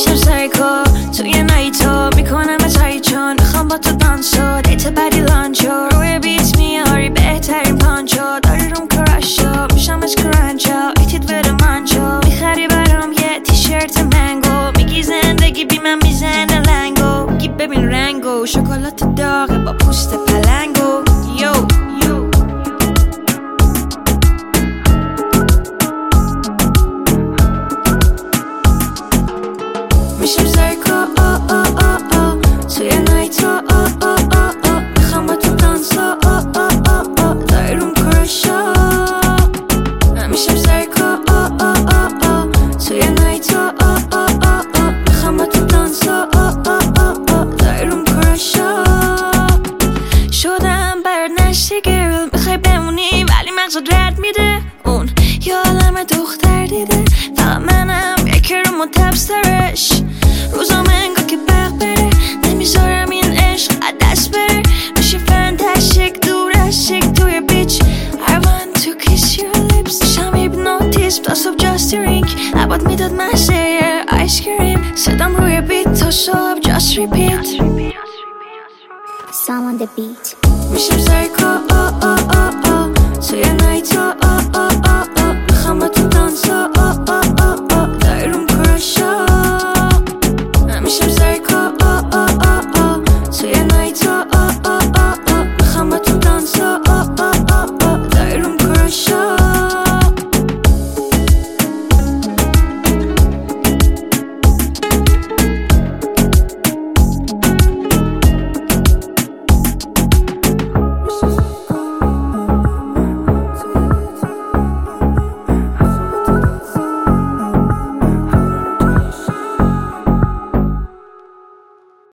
میشم سایکو توی نایتو میکنم اتایی چون میخوام با تو دانسو دیت بدی لانچو روی بیت میاری بهترین پانچو داری روم کراشو میشم از کرانچو ایتید بره منچو میخری برام یه تیشرت منگو میگی زندگی بی من میزنه لنگو میگی ببین رنگو شکلات داغه با پوست پلنگو یو میشم سایکو توی نایتو میخوام با تو دانسو داری روم کراشو میشم سایکو توی نایتو میخوام با تو دانسو داری روم کراشو شدم برات نشتی گرل میخوای بمونی ولی مغزت رد میده اون یه عالم دختر دیده فقط منم یکی رو متبسترش روزام انگار که برق بره نمیذارم این عشق از دست بره میشه فانتاستیک دور از شک توی بیچ I want to kiss your lips شم هیپنوتیزم تا صبح just drink عباد میداد مزه آیس کریم صدام روی بیت تا صبح just repeat Sam on the beat. میشم سایکو توی نایتو